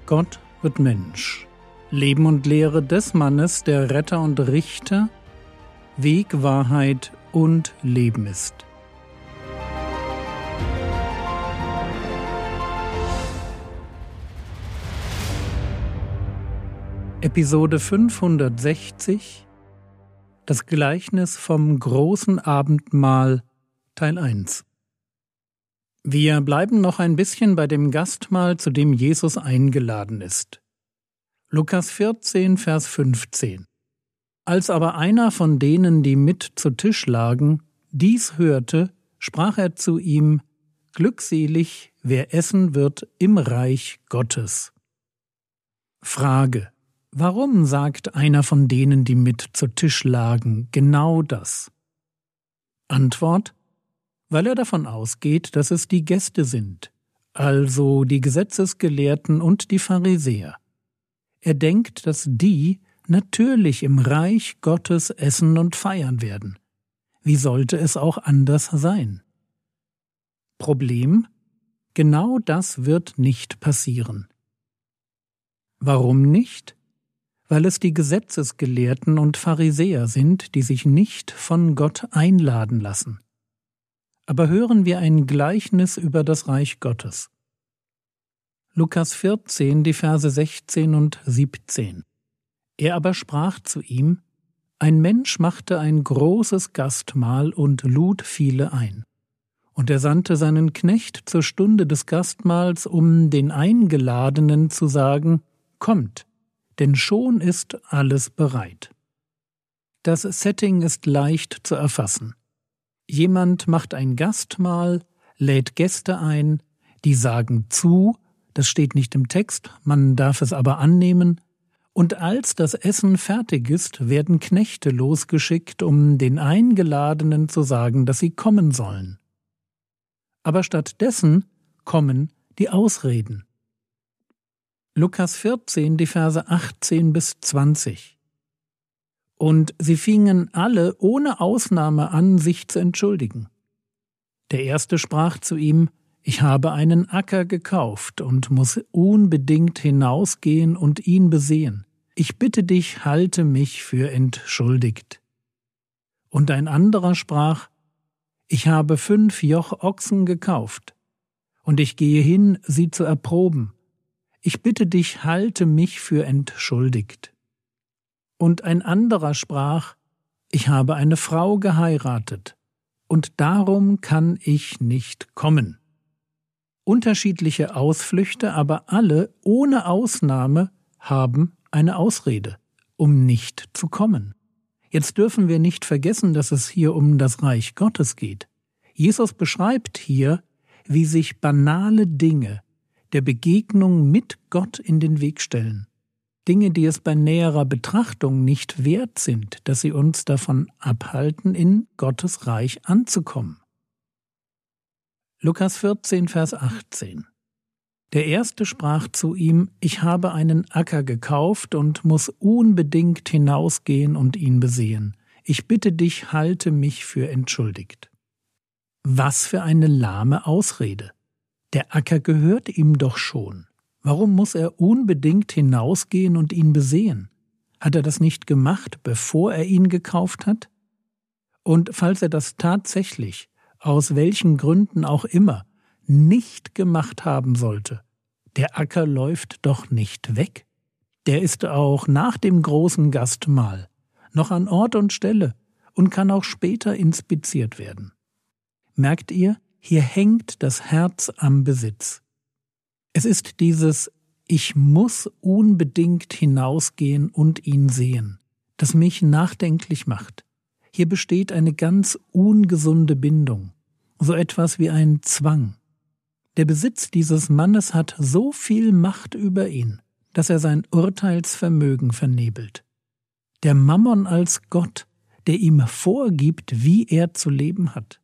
Gott wird Mensch. Leben und Lehre des Mannes, der Retter und Richter, Weg, Wahrheit und Leben ist. Episode 560 Das Gleichnis vom großen Abendmahl Teil 1. Wir bleiben noch ein bisschen bei dem Gastmahl, zu dem Jesus eingeladen ist. Lukas 14, Vers 15. Als aber einer von denen, die mit zu Tisch lagen, dies hörte, sprach er zu ihm: Glückselig, wer essen wird im Reich Gottes. Frage: Warum sagt einer von denen, die mit zu Tisch lagen, genau das? Antwort: Weil er davon ausgeht, dass es die Gäste sind, also die Gesetzesgelehrten und die Pharisäer. Er denkt, dass die natürlich im Reich Gottes essen und feiern werden. Wie sollte es auch anders sein? Problem: Genau das wird nicht passieren. Warum nicht? Weil es die Gesetzesgelehrten und Pharisäer sind, die sich nicht von Gott einladen lassen. Aber hören wir ein Gleichnis über das Reich Gottes. Lukas 14, die Verse 16 und 17. Er aber sprach zu ihm: Ein Mensch machte ein großes Gastmahl und lud viele ein. Und er sandte seinen Knecht zur Stunde des Gastmahls, um den Eingeladenen zu sagen: Kommt, denn schon ist alles bereit. Das Setting ist leicht zu erfassen. Jemand macht ein Gastmahl, lädt Gäste ein, die sagen zu, das steht nicht im Text, man darf es aber annehmen, und als das Essen fertig ist, werden Knechte losgeschickt, um den Eingeladenen zu sagen, dass sie kommen sollen. Aber stattdessen kommen die Ausreden. Lukas 14, die Verse 18 bis 20. Und sie fingen alle ohne Ausnahme an, sich zu entschuldigen. Der erste sprach zu ihm: Ich habe einen Acker gekauft und muss unbedingt hinausgehen und ihn besehen. Ich bitte dich, halte mich für entschuldigt. Und ein anderer sprach: Ich habe 5 Joch Ochsen gekauft, und ich gehe hin, sie zu erproben. Ich bitte dich, halte mich für entschuldigt. Und ein anderer sprach: Ich habe eine Frau geheiratet, und darum kann ich nicht kommen. Unterschiedliche Ausflüchte, aber alle ohne Ausnahme haben eine Ausrede, um nicht zu kommen. Jetzt dürfen wir nicht vergessen, dass es hier um das Reich Gottes geht. Jesus beschreibt hier, wie sich banale Dinge der Begegnung mit Gott in den Weg stellen. Dinge, die es bei näherer Betrachtung nicht wert sind, dass sie uns davon abhalten, in Gottes Reich anzukommen. Lukas 14, Vers 18. Der erste sprach zu ihm: Ich habe einen Acker gekauft und muss unbedingt hinausgehen und ihn besehen. Ich bitte dich, halte mich für entschuldigt. Was für eine lahme Ausrede! Der Acker gehört ihm doch schon. Warum muss er unbedingt hinausgehen und ihn besehen? Hat er das nicht gemacht, bevor er ihn gekauft hat? Und falls er das tatsächlich, aus welchen Gründen auch immer, nicht gemacht haben sollte, der Acker läuft doch nicht weg. Der ist auch nach dem großen Gastmahl noch an Ort und Stelle und kann auch später inspiziert werden. Merkt ihr, hier hängt das Herz am Besitz. Es ist dieses Ich muss unbedingt hinausgehen und ihn sehen, das mich nachdenklich macht. Hier besteht eine ganz ungesunde Bindung, so etwas wie ein Zwang. Der Besitz dieses Mannes hat so viel Macht über ihn, dass er sein Urteilsvermögen vernebelt. Der Mammon als Gott, der ihm vorgibt, wie er zu leben hat.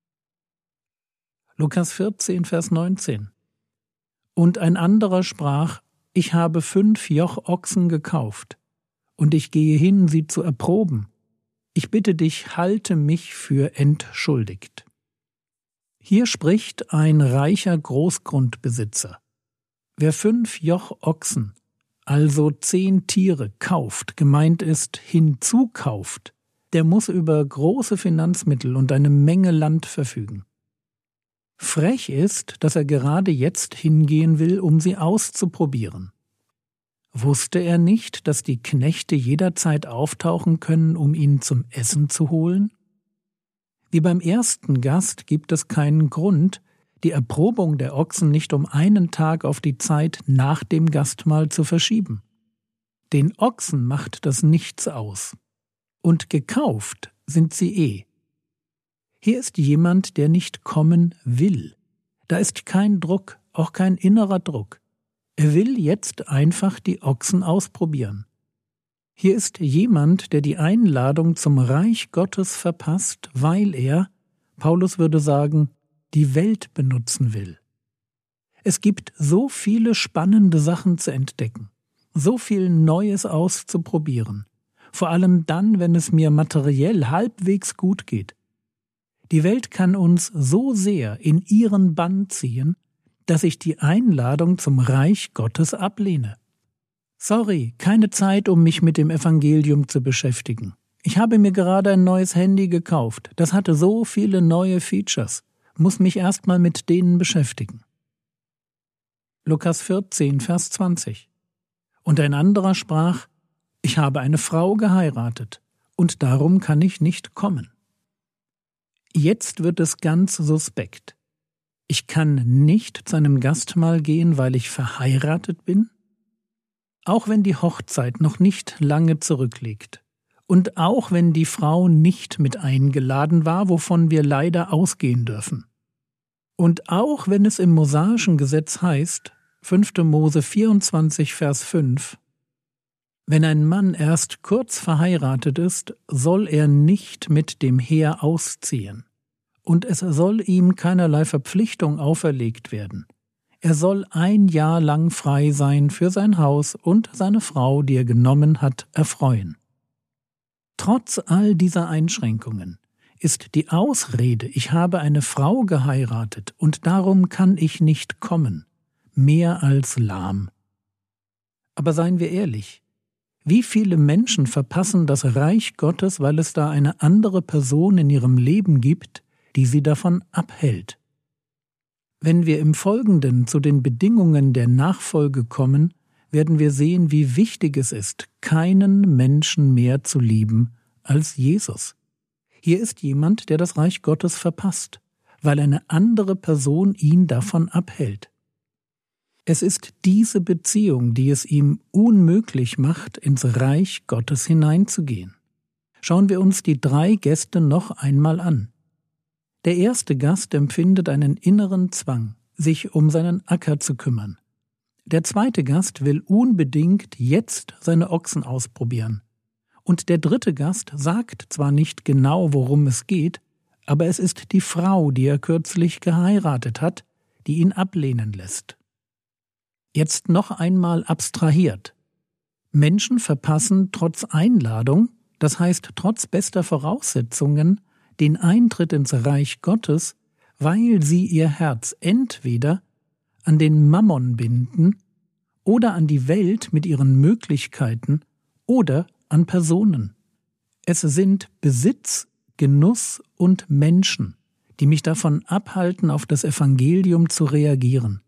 Lukas 14, Vers 19. Und ein anderer sprach: Ich habe 5 Joch Ochsen gekauft, und ich gehe hin, sie zu erproben. Ich bitte dich, halte mich für entschuldigt. Hier spricht ein reicher Großgrundbesitzer. Wer 5 Joch Ochsen, also 10 Tiere, kauft, gemeint ist hinzukauft, der muss über große Finanzmittel und eine Menge Land verfügen. Frech ist, dass er gerade jetzt hingehen will, um sie auszuprobieren. Wusste er nicht, dass die Knechte jederzeit auftauchen können, um ihn zum Essen zu holen? Wie beim ersten Gast gibt es keinen Grund, die Erprobung der Ochsen nicht um einen Tag auf die Zeit nach dem Gastmahl zu verschieben. Den Ochsen macht das nichts aus. Und gekauft sind sie eh. Hier ist jemand, der nicht kommen will. Da ist kein Druck, auch kein innerer Druck. Er will jetzt einfach die Ochsen ausprobieren. Hier ist jemand, der die Einladung zum Reich Gottes verpasst, weil er, Paulus würde sagen, die Welt benutzen will. Es gibt so viele spannende Sachen zu entdecken, so viel Neues auszuprobieren, vor allem dann, wenn es mir materiell halbwegs gut geht. Die Welt kann uns so sehr in ihren Bann ziehen, dass ich die Einladung zum Reich Gottes ablehne. Sorry, keine Zeit, um mich mit dem Evangelium zu beschäftigen. Ich habe mir gerade ein neues Handy gekauft. Das hatte so viele neue Features. Muss mich erstmal mit denen beschäftigen. Lukas 14, Vers 20. Und ein anderer sprach: Ich habe eine Frau geheiratet, und darum kann ich nicht kommen. Jetzt wird es ganz suspekt. Ich kann nicht zu einem Gastmahl gehen, weil ich verheiratet bin? Auch wenn die Hochzeit noch nicht lange zurückliegt und auch wenn die Frau nicht mit eingeladen war, wovon wir leider ausgehen dürfen. Und auch wenn es im mosaischen Gesetz heißt, 5. Mose 24, Vers 5, wenn ein Mann erst kurz verheiratet ist, soll er nicht mit dem Heer ausziehen. Und es soll ihm keinerlei Verpflichtung auferlegt werden. Er soll 1 Jahr lang frei sein für sein Haus und seine Frau, die er genommen hat, erfreuen. Trotz all dieser Einschränkungen ist die Ausrede, ich habe eine Frau geheiratet und darum kann ich nicht kommen, mehr als lahm. Aber seien wir ehrlich, wie viele Menschen verpassen das Reich Gottes, weil es da eine andere Person in ihrem Leben gibt, die sie davon abhält? Wenn wir im Folgenden zu den Bedingungen der Nachfolge kommen, werden wir sehen, wie wichtig es ist, keinen Menschen mehr zu lieben als Jesus. Hier ist jemand, der das Reich Gottes verpasst, weil eine andere Person ihn davon abhält. Es ist diese Beziehung, die es ihm unmöglich macht, ins Reich Gottes hineinzugehen. Schauen wir uns die 3 Gäste noch einmal an. Der erste Gast empfindet einen inneren Zwang, sich um seinen Acker zu kümmern. Der zweite Gast will unbedingt jetzt seine Ochsen ausprobieren. Und der dritte Gast sagt zwar nicht genau, worum es geht, aber es ist die Frau, die er kürzlich geheiratet hat, die ihn ablehnen lässt. Jetzt noch einmal abstrahiert. Menschen verpassen trotz Einladung, das heißt trotz bester Voraussetzungen, den Eintritt ins Reich Gottes, weil sie ihr Herz entweder an den Mammon binden oder an die Welt mit ihren Möglichkeiten oder an Personen. Es sind Besitz, Genuss und Menschen, die mich davon abhalten, auf das Evangelium zu reagieren.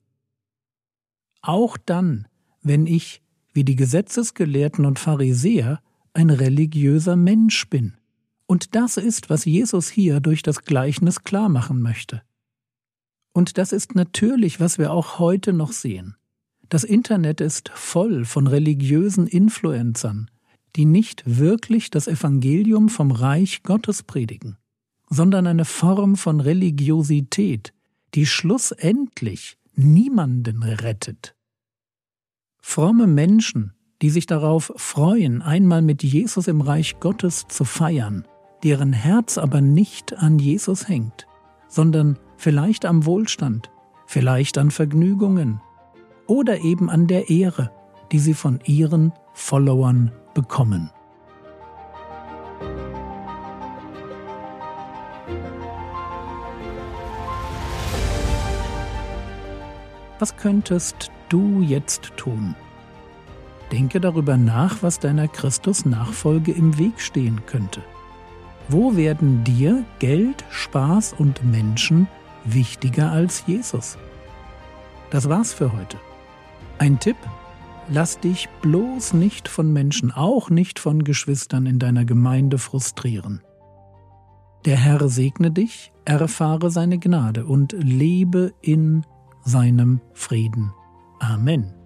Auch dann, wenn ich, wie die Gesetzesgelehrten und Pharisäer, ein religiöser Mensch bin. Und das ist, was Jesus hier durch das Gleichnis klarmachen möchte. Und das ist natürlich, was wir auch heute noch sehen. Das Internet ist voll von religiösen Influencern, die nicht wirklich das Evangelium vom Reich Gottes predigen, sondern eine Form von Religiosität, die schlussendlich niemanden rettet. Fromme Menschen, die sich darauf freuen, einmal mit Jesus im Reich Gottes zu feiern, deren Herz aber nicht an Jesus hängt, sondern vielleicht am Wohlstand, vielleicht an Vergnügungen oder eben an der Ehre, die sie von ihren Followern bekommen. Was könntest du jetzt tun? Denke darüber nach, was deiner Christus-Nachfolge im Weg stehen könnte. Wo werden dir Geld, Spaß und Menschen wichtiger als Jesus? Das war's für heute. Ein Tipp: Lass dich bloß nicht von Menschen, auch nicht von Geschwistern in deiner Gemeinde frustrieren. Der Herr segne dich, erfahre seine Gnade und lebe in seinem Frieden. Amen.